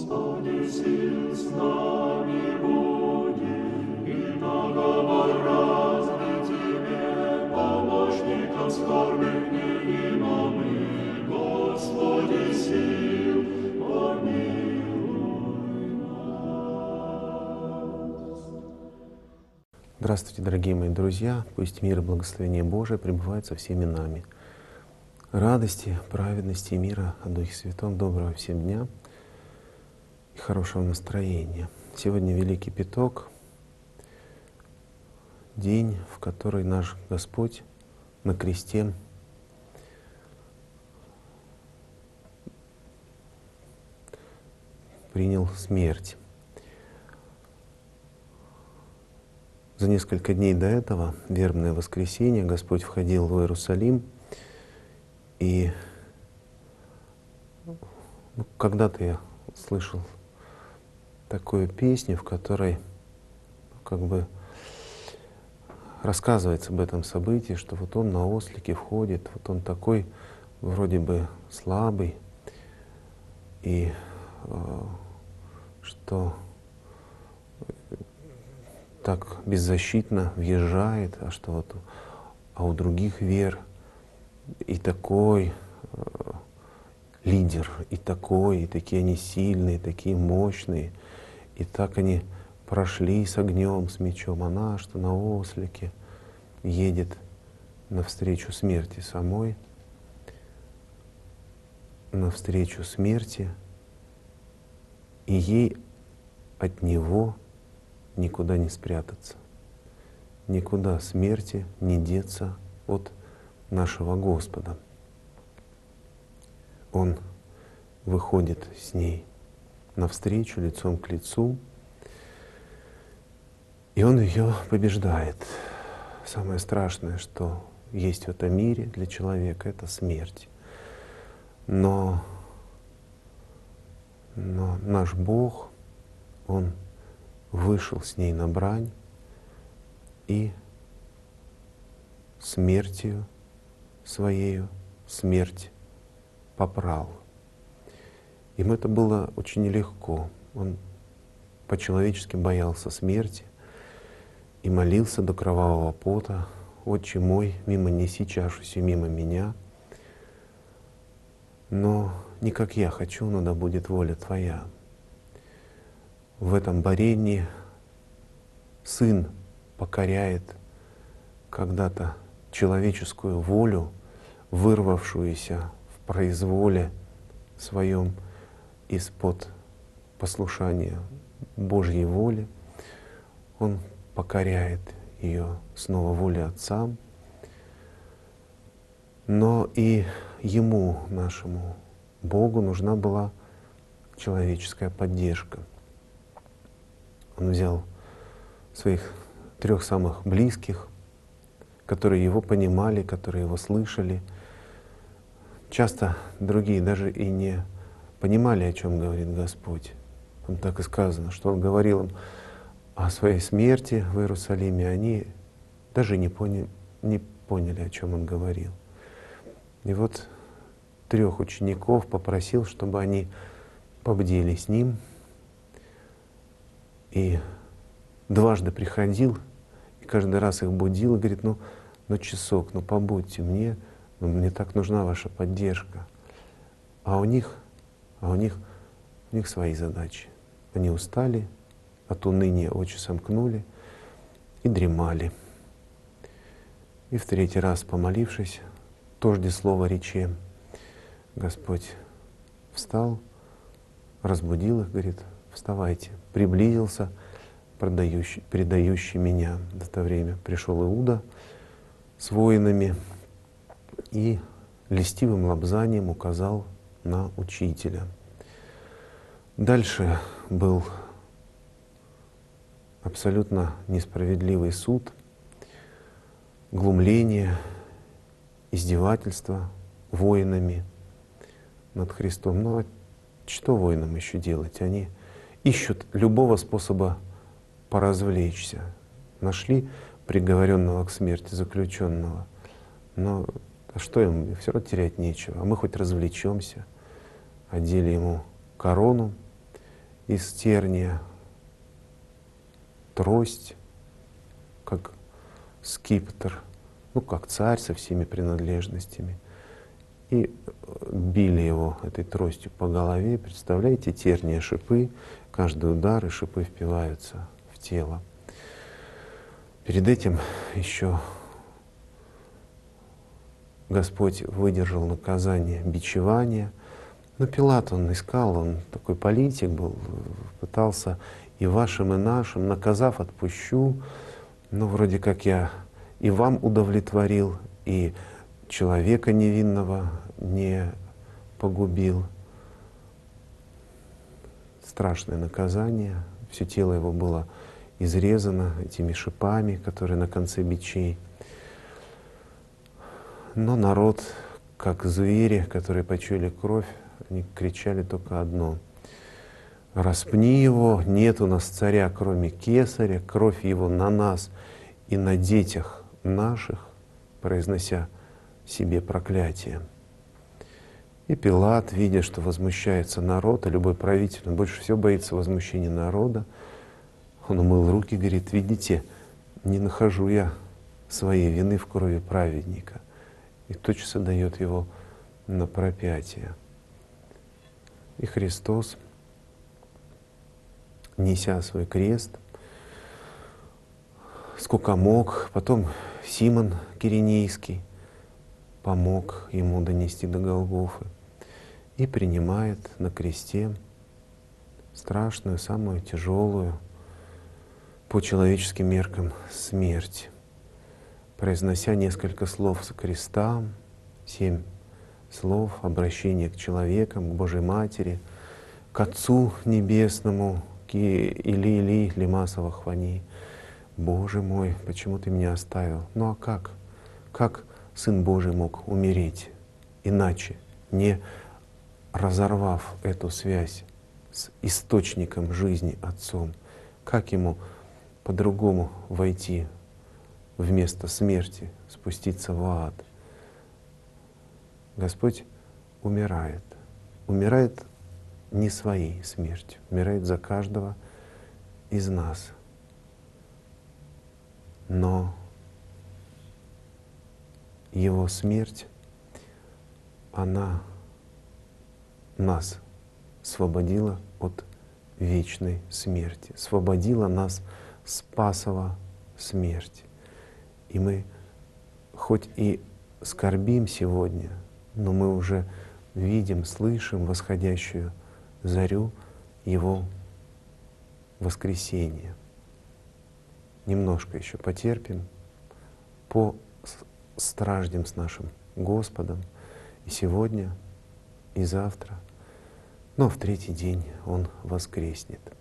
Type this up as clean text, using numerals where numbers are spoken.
Господи, сил с нами буди, и наговор разный Тебе, помощником скорбных невидимым, Господи, сил, помилуй нас. Здравствуйте, дорогие мои друзья! Пусть мир и благословение Божие пребывают со всеми нами. Радости, праведности и мира о Духе Святом, доброго всем дня и хорошего настроения. Сегодня Великий Пяток, день, в который наш Господь на кресте принял смерть. За несколько дней до этого, вербное воскресенье, Господь входил в Иерусалим, и когда-то я слышал такую песню, в которой как бы рассказывается об этом событии, что вот он на ослике входит, вот он такой вроде бы слабый, и что так беззащитно въезжает, а что вот у других вер и такой лидер, и такой, и такие они сильные, такие мощные, и так они прошли с огнем, с мечом, она, что на ослике едет навстречу смерти самой, навстречу смерти, и ей от него никуда не спрятаться, никуда смерти не деться от нашего Господа. Он выходит с ней навстречу, лицом к лицу, и Он ее побеждает. Самое страшное, что есть в этом мире для человека, это смерть. Но наш Бог, Он вышел с ней на брань и смертью своею смерть попрал. Им это было очень нелегко. Он по-человечески боялся смерти и молился до кровавого пота: «Отче мой, мимо неси чашу сию мимо меня, но не как я хочу, но да будет воля Твоя». В этом борении Сын покоряет когда-то человеческую волю, вырвавшуюся в произволе своем из-под послушания Божьей воле. Он покоряет ее снова воле Отца. Но и Ему, нашему Богу, нужна была человеческая поддержка. Он взял своих 3 самых близких, которые Его понимали, которые Его слышали. Часто другие даже и не понимали, о чем говорит Господь. Там так и сказано, что Он говорил им о своей смерти в Иерусалиме, они даже не поняли, о чем Он говорил. И вот 3 учеников попросил, чтобы они побдели с Ним, и дважды приходил, и каждый раз их будил, и говорит: ну часок, побудьте мне так нужна ваша поддержка. А у них свои задачи. Они устали, от уныния очи сомкнули и дремали. И в 3-й раз, помолившись, тожде слово речи, Господь встал, разбудил их, говорит: вставайте. Приблизился предающий меня. В это время пришел Иуда с воинами и льстивым лобзанием указал на учителя. Дальше был абсолютно несправедливый суд, глумление, издевательство воинами над Христом. Ну а что воинам еще делать? Они ищут любого способа поразвлечься. Нашли приговоренного к смерти заключенного, но а что им? Все равно терять нечего. А мы хоть развлечемся. Одели ему корону, из терния трость, как скипетр, ну, как царь со всеми принадлежностями. И били его этой тростью по голове. Представляете, терния, шипы, каждый удар, и шипы впиваются в тело. Перед этим еще Господь выдержал наказание бичевания. Но Пилат, он искал, он такой политик был, пытался и вашим, и нашим, наказав, отпущу. Но вроде как я и вам удовлетворил, и человека невинного не погубил. Страшное наказание. Все тело его было изрезано этими шипами, которые на конце бичей. Но народ, как звери, которые почуяли кровь, они кричали только одно: «Распни его, нет у нас царя, кроме кесаря, кровь его на нас и на детях наших», произнося себе проклятие. И Пилат, видя, что возмущается народ, а любой правитель, он больше всего боится возмущения народа, он умыл руки, говорит: «Видите, не нахожу я своей вины в крови праведника». И тотчас отдает его на пропятие. И Христос, неся свой крест, сколько мог, потом Симон Киринейский помог ему донести до Голгофы и принимает на кресте страшную, самую тяжелую по человеческим меркам смерть, произнося несколько слов с креста, 7 слов обращения к человекам, к Божьей Матери, к Отцу Небесному, Или лема савахвани. Боже мой, почему ты меня оставил? Ну а как? Как Сын Божий мог умереть иначе, не разорвав эту связь с источником жизни Отцом? Как ему по-другому войти вместо смерти, спуститься в ад? Господь умирает. Умирает не своей смертью, умирает за каждого из нас. Но Его смерть, она нас освободила от вечной смерти, освободила нас спасова смерти. И мы хоть и скорбим сегодня, но мы уже видим, слышим восходящую зарю Его воскресения. Немножко еще потерпим, постраждем с нашим Господом и сегодня, и завтра, но в 3-й день Он воскреснет.